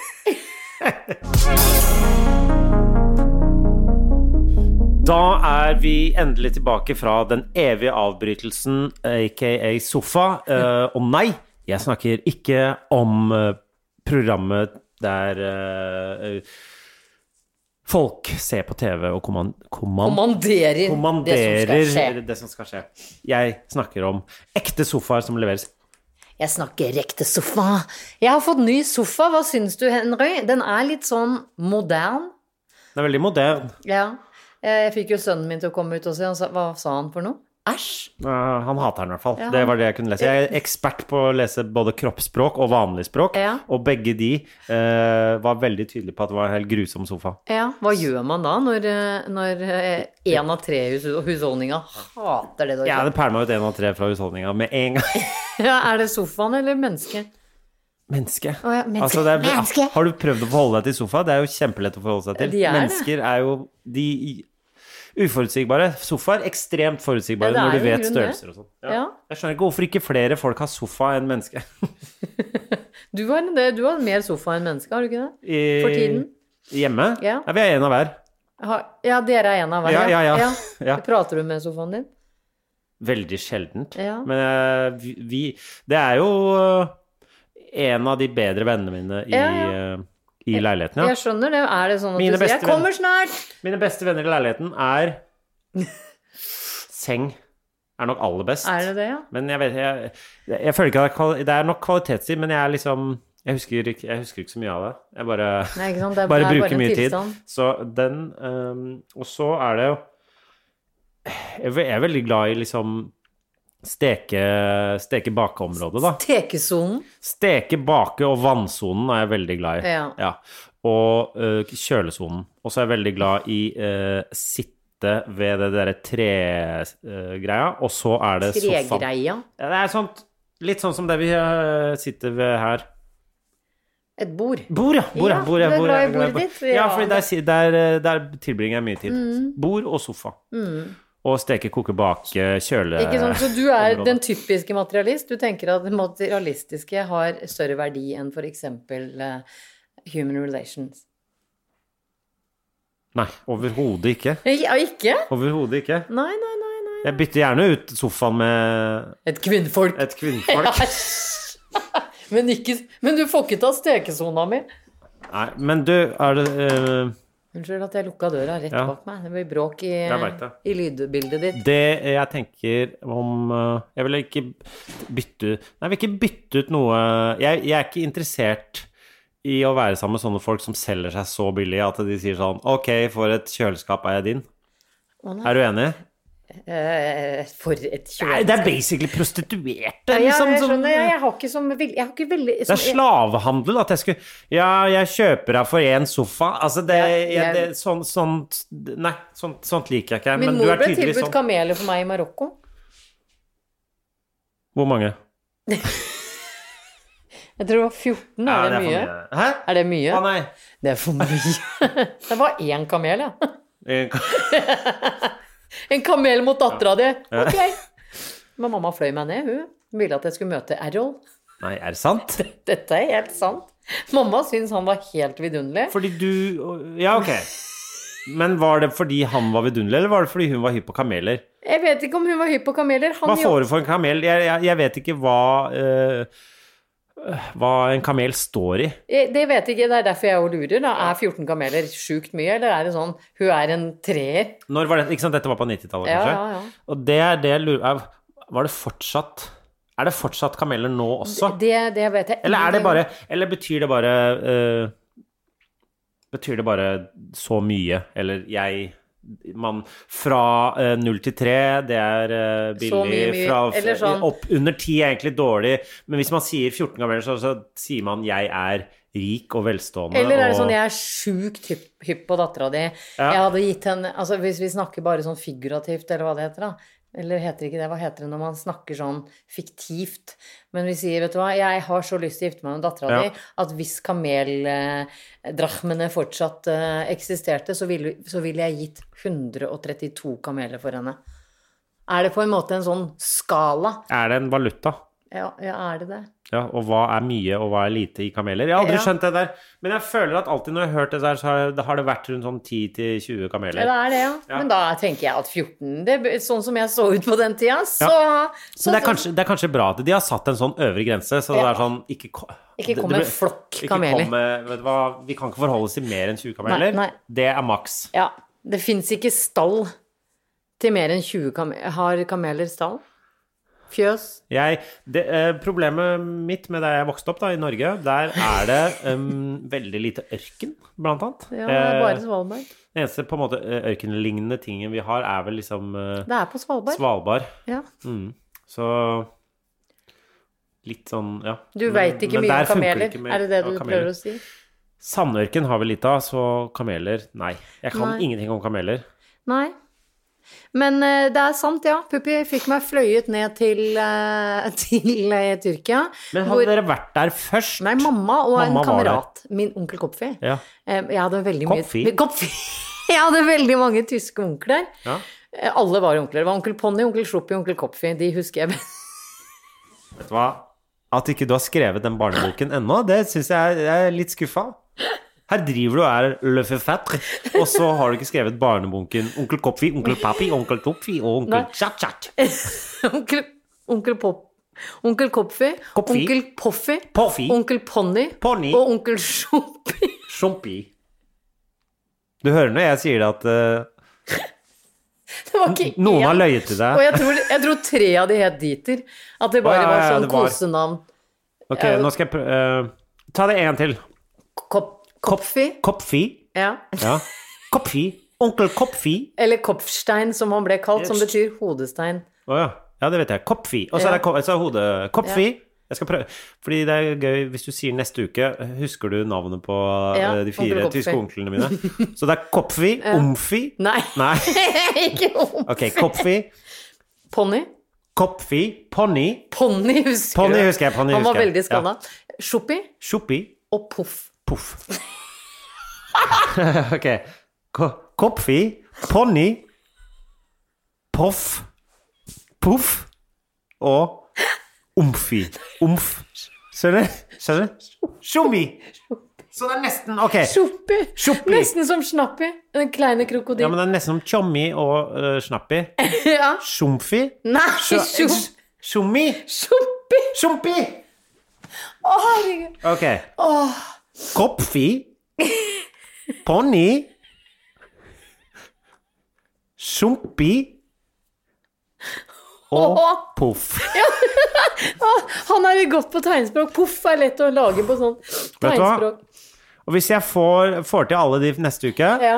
Da er vi endelig tilbake fra den evige avbrytelsen, aka sofa. Uh, og nei, jeg snakker ikke om uh, programmet der uh, folk ser på T V og kommand, kommand, Kommanderer, kommanderer det som skal skje. det som skal skje. Jeg snakker om ekte sofaer som leveres. Jeg snakker ekte sofa. Jeg har fått ny sofa. Hva syns du, Henry? Den er litt sånn modern. Den er veldig modern. Ja. Jeg fikk jo sønnen min til å komme ut og se. Han sa, hva sa han for noe? Æsj. Uh, han hater den i hvert fall. Ja, Det han- var det jeg kunne lese. Jeg er ekspert på å lese både kroppsspråk og vanlig språk, Ja. og begge de uh, var veldig tydelige på at det var en helt grusom sofa. Ja, hva gjør man da når, eh, når eh, en av tre hus husholdninga hater det? Jeg hadde pælma ut en av tre fra husholdninga med en gang. Ja, er det sofaen eller mennesket? Menneske. Å ja, menneske. Altså, det er, Menneske. har du prøvd å forholde deg til sofa? Det er jo kjempelett å forholde seg til. De er det. Mennesker er jo de uforutsigbare. Sofaer ekstremt forutsigbare Ja, det er når du jo i vet grunnen det. størrelser og sånn. Ja. Jeg skjønner ikke hvorfor ikke flere folk har sofa enn menneske. Du har, det, du har mer sofa enn menneske, har du ikke det? I, For tiden? Hjemme? Ja. Vi er en av hver. Har, ja, dere er en av hver. Ja, ja, ja. Ja. Prater du med sofaen din? Veldig sjeldent. Ja. Men eh, vi, vi Det er jo eh, en av de bedre vennene mine i, Ja, ja. eh, i leiligheten, ja. Jeg skjønner det. Er det sånn at Mine du sier beste 'jeg kommer snart'? Mine beste venner i leiligheten er seng. Er nok aller best. Er det det, ja? Men jeg vet jeg, jeg, jeg føler ikke at det er, kvali- det er nok kvalitetstid, men jeg er liksom jeg husker, ikke, jeg husker ikke så mye av det. Jeg bare, Nei, ikke sant? Det er, bare det er bruker en mye tilstand. tid. Så den um, Og så er det jo Jeg er ve- jeg er veldig glad i liksom steke, steke bakeområdet, da. Tekesonen. Steke, bake og vannsonen er jeg veldig glad i. Ja. Og uh, kjølesonen. Og så er jeg veldig glad i uh, sitte ved det derre tregreia, og så er det sofaen. Tregreia. Ja, det er sånt, litt sånn som det vi uh, sitter ved her. Et bord. Bord, ja. Bord, ja. Ja, Bord, ja. du er Bord, glad i ja. Jeg er glad i bordet bord. ditt, Ja, ja. for der, si- der, der tilbringer jeg mye tid. Bord og sofa. Og steke, koke, bake, kjøle... Ikke sånn, så du er området. den typiske materialist. Du tenker at det materialistiske har større verdi enn for eksempel uh, human relations. Nei, overhodet ikke. Ja, ikke? Overhodet ikke. Nei, nei, nei, nei. Jeg bytter gjerne ut sofaen med Et kvinnfolk. et kvinnfolk. men, ikke, men du får ikke ta stekesona mi. Nei, men du, er det eh, Unnskyld at jeg lukka døra rett Ja. bak meg. Det blir bråk i, Jeg vet det. i lydbildet ditt. Det jeg tenker om uh, Jeg vil ikke bytte Nei, jeg vil ikke bytte ut noe jeg, jeg er ikke interessert i å være sammen med sånne folk som selger seg så billig at de sier sånn Ok, for et kjøleskap er jeg din. Å, nei. Er du enig? Eh, for et Nei, kjøleskap. det er basically prostituerte. Ja, Liksom, jeg som- skjønner. Jeg, jeg har ikke som vil- Jeg har ikke veldig Det er slavehandel at jeg skulle Ja, jeg kjøper deg for en sofa. Altså, det, Ja, jeg, jeg- det sånn, sånt Nei, sånt, sånt liker jeg ikke. Min Men du mor er ble tydelig tilbudt sånn. kameler for meg i Marokko. Hvor mange? Jeg tror det var fjorten. Er det, for mye? Hæ? Er det mye? Å nei. Det er for mye. Det var én kamel, ja. En- En kamel mot dattera di. Ok. Men mamma fløy meg ned, hun. Hun ville at jeg skulle møte Errol. Nei, er det sant? Dette er helt sant. Mamma syntes han var helt vidunderlig. Fordi du Ja, ok. Men var det fordi han var vidunderlig, eller var det fordi hun var hypp på kameler? Jeg vet ikke om hun var hypp på kameler. Han Hva jo- får du for en kamel? Jeg, jeg, jeg vet ikke hva eh, hva en kamel står i. Jeg- Det vet jeg ikke, det er derfor jeg jo lurer. Da. Er fjorten kameler sjukt mye, eller er det sånn hun er en treer? Når var det? Ikke sant, dette var på nittitallet, Ja, kanskje? ja, ja. Og det er det jeg lurer er, Var det fortsatt Er det fortsatt kameler nå også? Det, det vet jeg. Eller er det bare Eller betyr det bare eh, Betyr det bare så mye? Eller jeg man, Fra eh, null til tre, det er eh, billig. Så mye, mye. Fra, Eller sånn- Opp under ti er egentlig dårlig. Men hvis man sier fjorten kameler, så, så sier man 'jeg er rik og velstående'. Eller er det og, sånn jeg er sjukt hypp, hypp på dattera di. Ja. Jeg hadde gitt henne Altså hvis vi snakker bare sånn figurativt, eller hva det heter, da. Eller heter ikke det? Hva heter det når man snakker sånn fiktivt? Men vi sier, vet du hva, jeg har så lyst til å gifte meg med dattera Ja. di at hvis kameldrachmene fortsatt eh, eksisterte, så ville, så ville jeg gitt hundre og trettito kameler for henne. Er det på en måte en sånn skala? Er det en valuta? Ja, ja er det det? Ja, og hva er mye, og hva er lite i kameler? Jeg har aldri Ja. skjønt det der. Men jeg føler at alltid når jeg har hørt det der, så har det, har det vært rundt sånn ti til tjue kameler. Ja, det er det, ja. Ja. Men da tenker jeg at fjorten det, Sånn som jeg så ut på den tida, så, så Men det er, kanskje, det er kanskje bra at de har satt en sånn øvre grense, så det Ja. er sånn Ikke, ko- Ikke det- kom det en ble- flokk ikke kameler. kom med- vet du hva, vi kan ikke forholde oss til mer enn tjue kameler. Nei, nei. Det er maks. Ja, det fins ikke stall til mer enn tjue kameler. Har kameler stall? Fjøs? Jeg, det, eh, problemet mitt med da jeg vokste opp da, i Norge, der er det um, veldig lite ørken, blant annet. Ja, det er bare Eh, Svalbard. Den eneste på en måte eh, ørkenlignende tingen vi har, er vel liksom eh, Det er på Svalbard. Svalbard. Ja. Mm. Så litt sånn, ja. Du Men- veit ikke men mye der om funker kameler. ikke med- Er det det ja, du kameler. prøver å si? Sandørken har vi litt av, så kameler, nei. Jeg kan Nei. ingenting om kameler. Nei. Men eh, det er sant, ja. Puppi fikk meg fløyet ned til, eh, til eh, Tyrkia. Men hvor- hadde dere vært der først? Nei, mamma og Mamma en var kamerat. Min onkel Kopfi. Ja. Eh, Jeg hadde veldig Kopfi? mye Kopfi. Jeg hadde veldig mange tyske onkler. Ja. Eh, Alle var onkler. Det var onkel Ponni, onkel Sluppi, onkel Kopfi. De husker jeg best. Vet du hva? At ikke du har skrevet den barneboken ennå, det syns jeg jeg er litt skuffa. Her driver du og er le fefatre, og så har du ikke skrevet barneboken Onkel Kopfi, Onkel Papi, Onkel Topfi og Onkel Nei. Chat-Chat. onkel, onkel Pop. Onkel Kopfi, Kopfi. onkel Poffi, Poffi, onkel Ponni Ponni, og onkel Sluppi. Sjompi. Du hører når jeg sier det at eh, Det var ikke noen har én. løyet til Og deg. jeg tror, jeg tror tre av de het Dieter. At det bare Å, ja, var ja, sånn det var- kosenavn. Ok, nå skal jeg prøve eh, Ta det en til. Kop, Kopfi. Kopfi. Ja. Ja. Kopfi. Onkel Kopfi. Eller Kopfstein, som han ble kalt, som betyr hodestein. Å ja. Ja, det vet jeg. Kopfi. Og så Ja. er det ko- så er hodet Kopfi. Jeg skal prøve. Fordi det er gøy hvis du sier neste uke. Husker du navnet på Ja, eh, de fire onkel Kopfi. tyske onklene mine? Så det er Kopfi, Omfi Nei, Nei. ikke om. Ok, Kopfi, Ponni. Kopfi, Ponni. Ponni husker Ponni du. husker jeg. Ponni Han var husker jeg. veldig skada. Sjuppi Sjoppi, og Poff. Poff. Ok. Ko- Kopfi, Ponni, Poff, Poff og Omfi. Omf. Skjønner du? Skjønner du? Sjommi. Så det er nesten Ok. Sjuppi. Sjoppi. Nesten som Snappi. Den kleine Ja, krokodillen. men det er nesten som Tjommi og uh, Snappi. Ja. Sjomfi. Nei, Sjo- sjup- Sjommi. Sjuppi. Sjompi. Å, herregud. Ok. Kopfi. Ponni. Sjompi og Puff. Han er jo godt på tegnspråk. Puff er lett å lage på sånn tegnspråk. Og hvis jeg får, får til alle de neste uke Ja.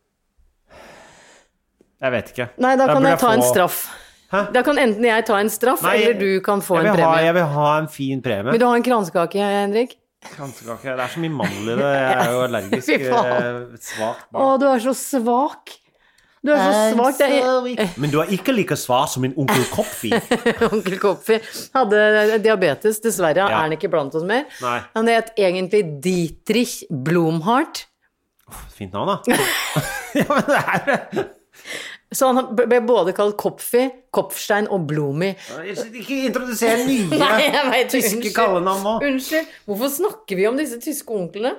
Jeg vet ikke. Nei, da kan jeg, jeg ta få... en straff. Hæ? Da kan enten jeg ta en straff, Nei, eller du kan få en premie. Ha, jeg vil ha en fin premie. Vil du ha en kransekake, Henrik? Kransekake? Det er så mye mandel i det. Jeg er jo allergisk svak. Å, du er så svak. Du er så svak. Er... Men du er ikke like svak som min onkel Kopfi. Onkel Kopfi hadde diabetes, dessverre. Ja. Er han ikke blant oss mer? Nei. Han het egentlig Dietrich Blomhardt. Oh, fint navn, da. Ja, men det er... Så han ble både kalt Kopfi, Kopfstein og Blomi. Ikke introduser nye Nei, vet, tyske unnskyld, kallenavn nå. Unnskyld, hvorfor snakker vi om disse tyske onklene?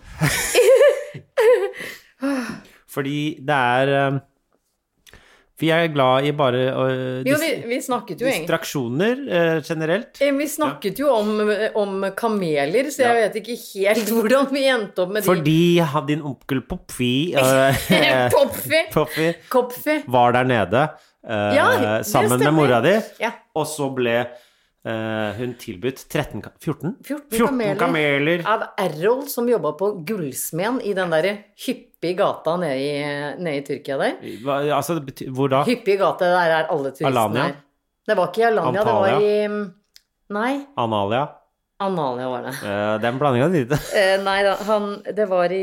Fordi det er... For jeg er glad i bare uh, jo, vi, vi snakket jo distraksjoner uh, generelt. Vi snakket ja. jo om, om kameler, så jeg ja. vet ikke helt hvordan vi endte opp med de. Fordi din onkel Popfi, uh, Popfi. Popfi Popfi var der nede uh, ja, sammen med mora di, ja. og så ble uh, hun tilbudt tretten, fjorten, fjorten, fjorten kameler, kameler av Errol, som jobbet på Gullsmeden i den der hyppige gata nede i, nede i Tyrkia der. Hva, altså, hvor da? Hyppige gata, der er alle turistene Alanya? her. Det var ikke i Alanya, Antalya? Det var i... Nei. Analia? Analia var det. Uh, det er en blanding av det. uh, nei da, han, det var i...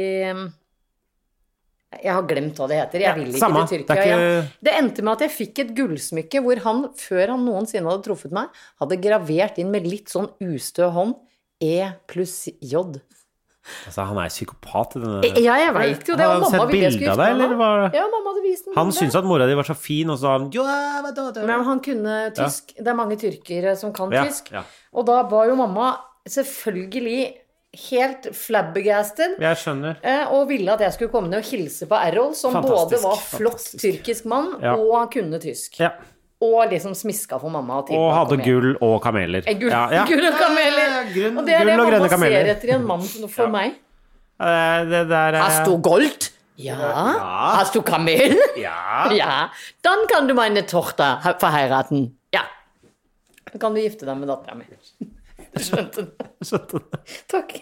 Jeg har glemt hva det heter. Jeg vil ikke Samme. til Tyrkia. Det, ikke... jeg, det endte med at jeg fikk et gullsmykke hvor han, før han noensinne hadde truffet meg, hadde gravert inn med litt sånn ustø hånd E pluss J. Altså, han er psykopat i denne... Ja, jeg vet jo det. Har du sett bildet av deg, eller var... Ja, mamma hadde vist den. Han syntes at mora di var så fin, og så han... Men han kunne tysk. Ja. Det er mange tyrkere som kan ja, tysk. Ja. Og da var jo mamma selvfølgelig helt flabbergasted. Jeg skjønner. Og ville at jeg skulle komme ned og hilse på Errol, som fantastisk, både var flott fantastisk. Tyrkisk mann, ja. og han kunne tysk. Ja. Og liksom smiska for mamma. Og, og hadde gull og kameler. Gull, ja, ja. gull og kameler. Grunn, og det er det gull og mamma kameler. ser etter i en mann for ja. meg. Det der er... Hast du Gold? Ja. ja. Hast du Kamel? Ja. Ja. Dann kan du meine Tochter verheiraten. Ja. Da kan du gifte deg med datteren min. Skjønte det. Skjønte det. Takk.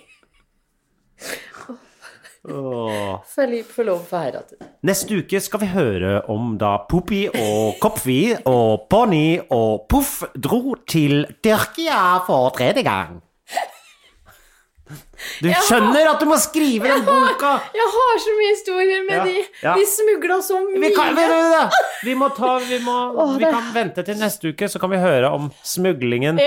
Åh. Philippe får lov å forheiratet. Neste uke skal vi høre om da Pupi og Kopfi og Pony og Puff dro til Tyrkia for tredje gang. Du skjønner at du må skrive den boka. Jeg har så mye historier med ja, de. Ja. De smuglet så mye. Vi kan, vi, vi må ta, vi, må, Åh, vi kan vente til neste uke, så kan vi høre om smuglingen.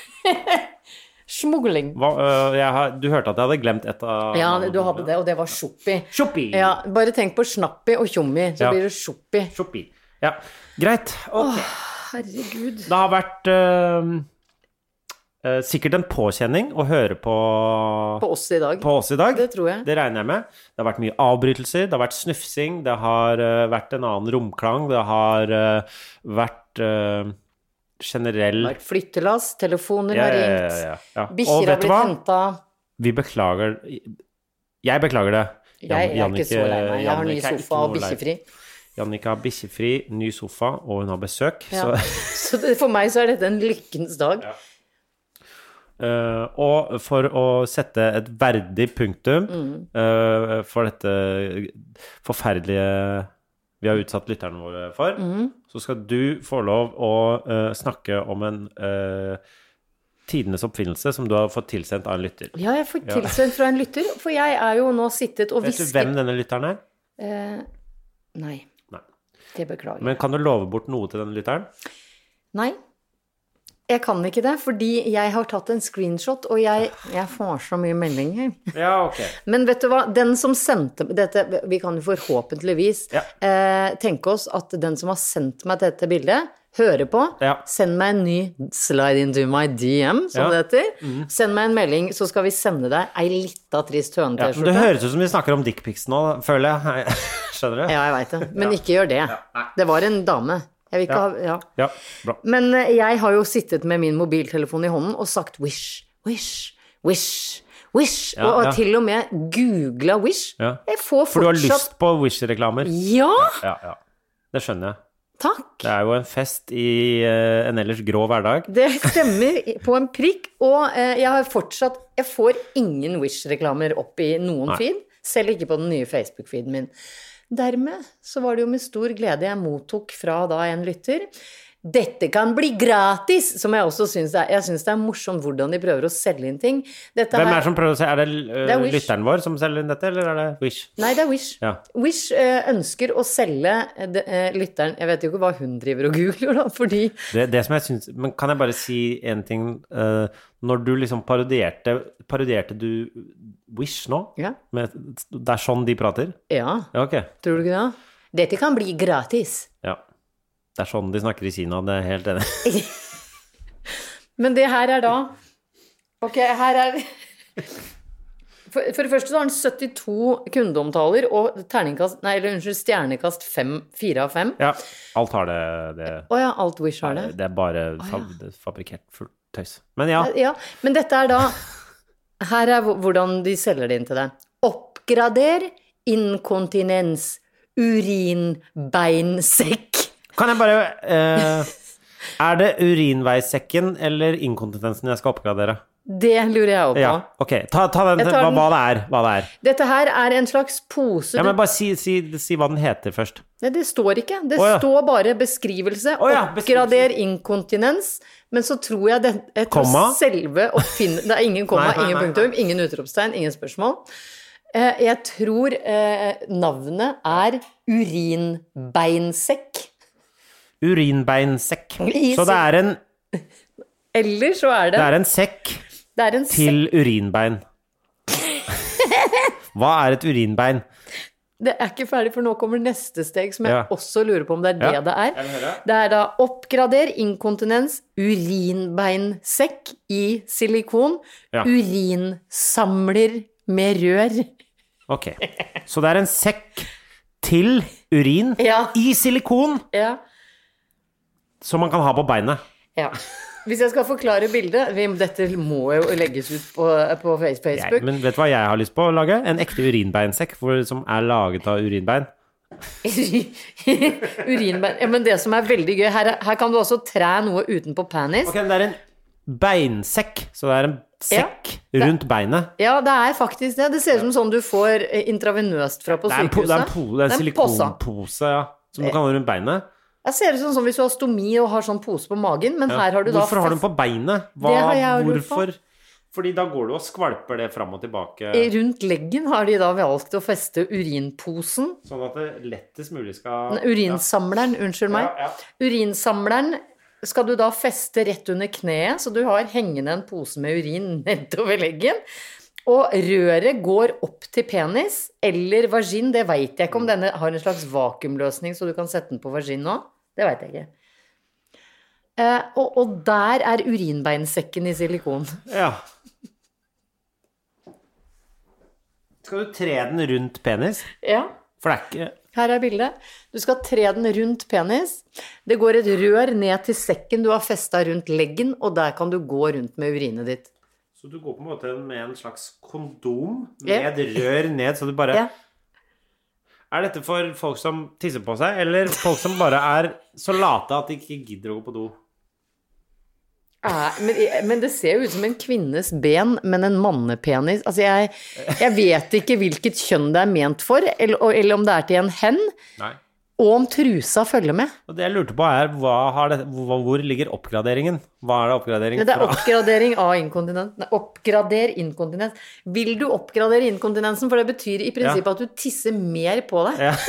Smugling. Hva, øh, jeg har, du hørte at jeg hadde glemt et av... Ja, du hadde det, og det var Shoppi. Shoppi. Ja, bare tenk på Snappi og Tjommi, så ja. blir det Shoppi. Shoppi. Ja, greit. Ok. Åh, herregud. Det har vært... Øh, Uh, sikkert en påkjenning å høre på på oss i dag. På oss i dag. Det tror jeg. Det regner jeg med. Det har vært mye avbrytelser, det har vært snufsing, det har uh, vært en annen romklang, det har uh, vært uh, generell... Det har vært flyttelass, telefoner ja, har ringt, ja, ja, ja. bikkjer har blitt hentet. Vi beklager... Jeg beklager det. Jeg, jeg er Jannike, ikke så lei meg. Jeg har ny sofa og bikkjefri. Jannike har bikkjefri, ny sofa, og hun har besøk. Ja. Så, så det, for meg så er dette en lykkens dag. Ja. Uh, og for å sette et verdig punktum mm. uh, for dette forferdelige vi har utsatt lytterne våre for, mm. så skal du få lov å uh, snakke om en uh, tidenes oppfinnelse som du har fått tilsendt av en lytter. Ja, jeg har fått tilsendt fra en lytter, for jeg er jo nå sittet og visket... Vet du hvem denne lytteren er? Uh, nei. nei. Det beklager. Men kan du love bort noe til denne lytteren? Nei. Jeg kan ikke det, fordi jeg har tatt en screenshot, og jeg, jeg får så mye meldinger. Ja, ok. Men vet du hva, den som sendte dette, vi kan jo forhåpentligvis ja. eh, tenke oss at den som har sendt meg dette bildet, hører på, ja. send meg en ny slide into my D M, som ja. det heter. Mm. Send meg en melding, så skal vi sende deg ei lita trist høne-t-skjorte. Ja, det høres ut som vi snakker om dickpics nå, føler jeg. Skjønner du? Ja, jeg vet det. Men ja. ikke gjør det. Ja. Det var en dame. Jeg vil ikke ja. ha, ja. ja, bra. Men jeg har jo sittet med min mobiltelefon i hånden og sagt wish, wish, wish, wish, ja, og ja. til og med googlet wish. Ja. Jeg får fortsatt... For du har lyst på wish-reklamer? Ja! Ja, ja. Det skjønner jeg. Takk. Det er jo en fest i uh, en ellers grå hverdag. Det stemmer på en prikk, og uh, jeg har fortsatt, jeg får ingen Wish-reklamer opp i noen Nei. feed, selv ikke på den nye Facebook-feeden min. Dermed så var det jo med stor glede jeg mottok fra da en lytter. Dette kan bli gratis, som jeg også synes det er. Jeg synes det er morsomt hvordan de prøver å selge inn ting. Dette Hvem er her, det som prøver å selge? Er det, uh, det er lytteren vår som selger inn dette, eller er det Wish? Nei, det er Wish. Ja. Wish uh, ønsker å selge de, uh, lytteren. Jeg vet jo ikke hva hun driver og googler da, fordi... Det, det som jeg synes... Men kan jeg bare si en ting? Uh, når du liksom parodierte, parodierte du Wish nå? Ja. Med, det er sånn de prater? Ja. Ja, ok. Tror du ikke det? Dette kan bli gratis. Ja. Det er sånn de snakker i Kina, det er helt enig. Men det her er da... Ok, her er... For, for det første så har den syttito kundeomtaler og terningkast... Nei, eller unnskyld, stjernekast fem, fire av fem. Ja, alt har det. det Åja, alt Wish har det. Det er bare fab, oh, ja. fabrikert fullt tøys. Men ja. Ja, men dette er da... Her er hvordan de selger det inn til deg. Oppgrader inkontinens urinbeinsekk. Kan jeg bare eh, Er det urinveisekken eller inkontinensen jeg skal oppgradere? Det lurer jeg også på. Ja, ok. Ta, ta den, hva, hva, det er, hva det er. Dette her er en slags pose... Ja, men bare si, si, si hva den heter først. Nei, det står ikke. Det oh, ja. står bare beskrivelse. Oh, ja, Oppgrader inkontinens. Men så tror jeg det er komma? Selve oppfinne... Det er ingen komma, nei, nei, ingen punktum, ingen utropstegn, ingen spørsmål. Jeg tror navnet er urinbeinsekk. Urinbeinsekk. Så det er en Eller så er det Det er en sekk det er en til sekk. Urinbein. Hva er et urinbein? Det er ikke ferdig, for nå kommer neste steg, som jeg ja. også lurer på om det er det ja. det er. Det er da oppgrader inkontinens urinbeinsekk i silikon. Ja. Urinsamler med rør. Ok. Så det er en sekk til urin ja. i silikon. Ja. Som man kan ha på beinet. Ja. Hvis jeg skal forklare bildet, dette må jo legges ut på, på Facebook. Jeg, men vet du hva jeg har lyst på å lage? En ekte urinbeinsekk for, som er laget av urinbein. Urinbein, ja, men det som er veldig gøy, her, her kan du også træ noe utenpå penis. Ok, det er en beinsekk, så det er en sekk ja, rundt beinet. Ja, det er faktisk det. Det ser ut som sånn du får intravenøst fra på sykehuset. Det er en, po, det er en silikonpose, ja, som du kan ha rundt beinet. Jeg ser det sånn som hvis du har stomi og har sånn pose på magen, men ja. her har du hvorfor da... Hvorfor har du den på beinet? Hva, det har jeg hvorfor? Fordi da går du og skvalper det frem og tilbake. Rundt leggen har de da valgt å feste urinposen. Sånn at det lettest mulig skal... Urinsamleren, ja. unnskyld meg. Ja, ja. Urinsamleren skal du da feste rett under kneet, så du har hengende en pose med urin nedover leggen. Og røret går opp til penis, eller vagin, det vet jeg ikke om denne har en slags vakuumløsning, så du kan sette den på vagin nå. Det vet jeg ikke. Eh, og, og der er urinbeinsekken i silikon. Ja. Skal du tre den rundt penis? Ja. For det er ikke... Her er bildet. Du skal tre den rundt penis. Det går et rør ned til sekken du har festet rundt leggen, og der kan du gå rundt med urinet ditt. Så du går på en måte med en slags kondom med ja. rør ned, så du bare... Ja. Er dette for folk som tisser på seg, eller folk som bare er så late at de ikke gidder å gå på do? Ja, men, men det ser jo ut som en kvinnes ben, men en mannepenis. Altså, jeg, jeg vet ikke hvilket kjønn det er ment for, eller, eller om det er til en hen. Nei. Og om trusa følger med. Og det jeg lurte på er, hva har det, hvor ligger oppgraderingen? Hva er det oppgradering fra? Det er oppgradering av inkontinens. Nei, oppgrader inkontinens. Vil du oppgradere inkontinensen? For det betyr i prinsippet ja. at du tisser mer på deg. Ja.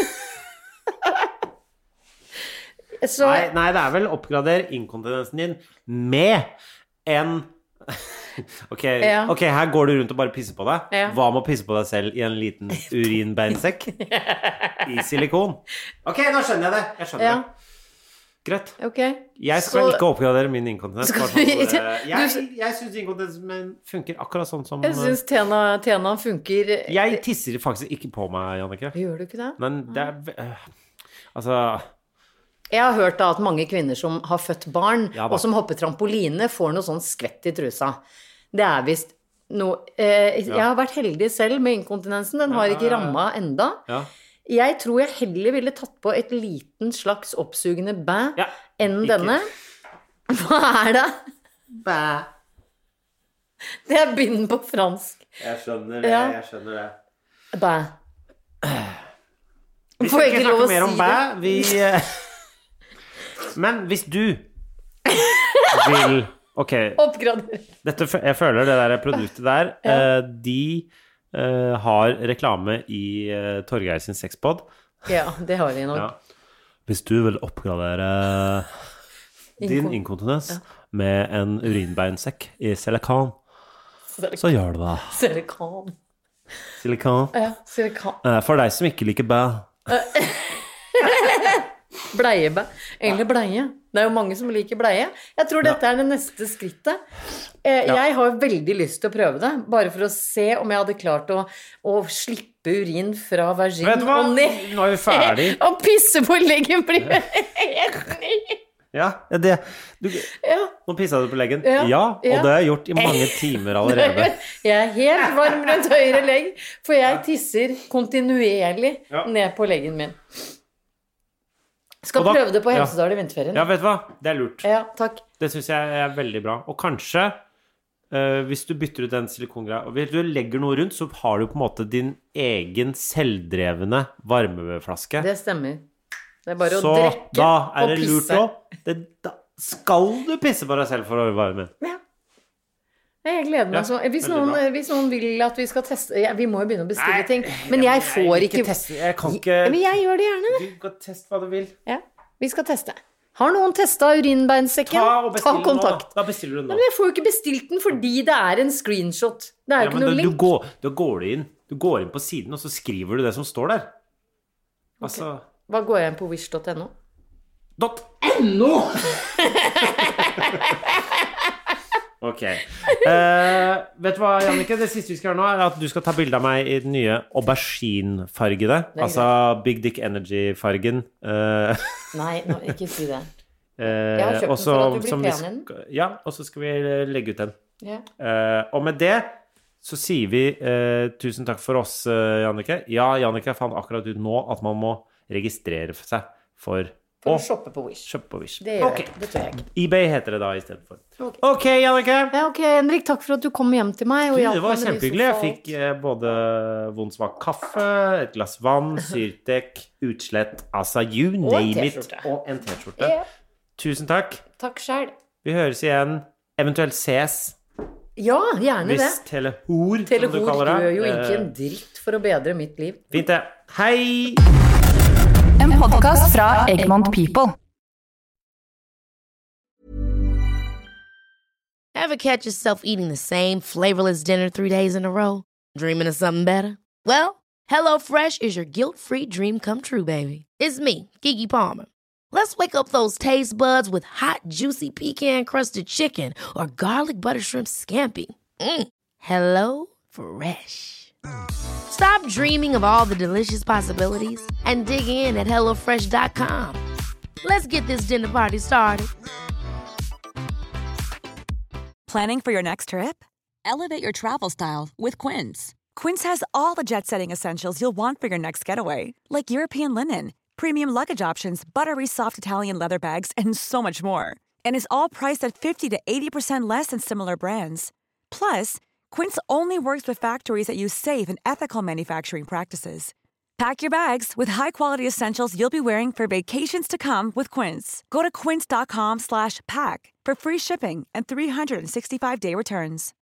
Så... nei, nei, det er vel oppgrader inkontinensen din med en... ok, ja. ok, her går du rundt og bare pisser på deg. Ja. Hva med å pisse på deg selv i en liten urinbeinsekk? I silikon. Ok, nå skjønner jeg det. Jeg skjønner ja. det. Greit. Okay. Jeg skal så... ikke oppgradere min inkontinens. Skal... jeg jeg syns inkontinensen funker akkurat sånn som... Jeg syns Tena, Tena funker... Jeg tisser faktisk ikke på meg, Jannicke. Gjør du ikke det? Men det er... Altså... Jeg har hørt da at mange kvinner som har født barn, ja, og som hopper trampoline, får noe sånn skvett i trusa. Det er vist noe... Eh, ja. Jeg har vært heldig selv med inkontinensen. Den har ikke rammet enda. Ja. Jeg tror jeg heller ville tatt på et liten slags oppsugende bæ Ja, enn ikke. denne. Hva er det? Bæ. Det er bind på fransk. Jeg skjønner det, Ja. jeg skjønner det. Bæ. Vi Får skal jeg ikke ikke lov snakke å mer om si bæ. det? Vi, eh, men hvis du vil Ok, Oppgrader. dette, fø- jeg føler det der produktet der eh, De eh, har reklame i uh, Torgeir sin sexpod. Ja, det har vi nok. Ja. Hvis du vil oppgradere din Inkon- inkontinens med en urinbeinsekk i silikon, så gjør du det. Silikon. Silikon. Ja, silikon. Eh, For deg som ikke liker bæ. Bleiebæ. Egentlig bleie. Det er jo mange som liker bleie. Jeg tror dette er det neste skrittet. Eh, Ja. Jeg har veldig lyst til å prøve det, bare for å se om jeg hadde klart å, å slippe urin fra vagin Vet du hva? og ned. Nå er vi ferdig. Og pisse på leggen blir helt ny. Ja, ja, det du, Ja. Nå pissa du på leggen. Ja, Ja, og ja. det har jeg gjort i mange timer allerede. Jeg er helt varm rundt høyre legg, for jeg tisser kontinuerlig Ja. ned på leggen min. Skal Og da- prøve det på ja. Hemsedal i vinterferien. Ja, vet du hva? Det er lurt. Ja, takk. Det syns jeg er veldig bra. Og kanskje, eh, hvis du bytter ut den silikongreia og hvis du legger noe rundt, så har du på en måte din egen selvdrevne varmeflaske. Det stemmer. Det er bare Så å drikke da er og det lurt pisse. òg. Da skal du pisse på deg selv for å varme. Ja. Jeg gleder meg Ja, så. Hvis veldig noen, bra. hvis noen vil at vi skal teste ja, Vi må jo begynne å bestille Nei, ting. Men jeg får vil ikke, teste. Jeg kan Ja, ikke Men jeg gjør det gjerne. Du kan teste hva du vil. Ja, vi skal teste. Har noen testa urinbeinsekken? Ta og bestill den nå. kontakt. Da bestiller du den nå. Men jeg får jo ikke bestilt den fordi det er en screenshot. Det er jo Ja, ikke men noe da, du, link. går, da går du inn Du går inn på siden, og så skriver du det som står der. Altså Hva går jeg inn på wish dot no? .no Ok. Eh, vet du hva, Jannicke? Det siste vi skal gjøre nå, er at du skal ta bilde av meg i den nye aubergine-fargede. Det er Altså Big Dick Energy-fargen. Eh, Nei, nå, ikke si det. eh, Jeg har kjøpt den også- for at du blir som vi pen i den. skal- Ja, og så skal vi legge ut den. Ja. Eh, og med det så sier vi eh, tusen takk for oss, eh, Jannicke. Ja, Jannicke fant akkurat ut nå at man må registrere seg for For å å shoppe på Wish. kjøpe på Wish. Det gjør Ok. jeg ikke. Det tør jeg ikke. eBay heter det da i stedet for. Ok. Ok, Jannicke. Ja, ok, Henrik, takk for at du kom hjem til meg. Og Du, hjalp det var meg med de som kjempehyggelig. Jeg falt. fikk eh, både vond svak kaffe, et glass vann, syrtek, utslett, altså you en name it. T-skjorte. Og en T-skjorte. Ja. Tusen takk. Takk selv. Vi høres igjen. Eventuelt ses. Ja, gjerne det. Hvis Telehor, som du Telehor kaller det. gjør jo ikke Eh, en dritt for å bedre mitt liv. Fint det. Hei! En podcast fra Egmont People. Ever catch yourself eating the same flavorless dinner three days in a row? Dreaming of something better? Well, HelloFresh is your guilt-free dream come true, baby. It's me, Keke Palmer. Let's wake up those taste buds with hot, juicy pecan-crusted chicken or garlic butter shrimp scampi. Mm. Hello Fresh. Stop dreaming of all the delicious possibilities and dig in at hello fresh dot com. Let's get this dinner party started. Planning for your next trip? Elevate your travel style with Quince. Quince has all the jet-setting essentials you'll want for your next getaway, like European linen, premium luggage options, buttery soft Italian leather bags, and so much more. And is all priced at fifty to eighty percent less than similar brands. Plus, Quince only works with factories that use safe and ethical manufacturing practices. Pack your bags with high-quality essentials you'll be wearing for vacations to come with Quince. Go to quince dot com slash pack for free shipping and three sixty-five day returns.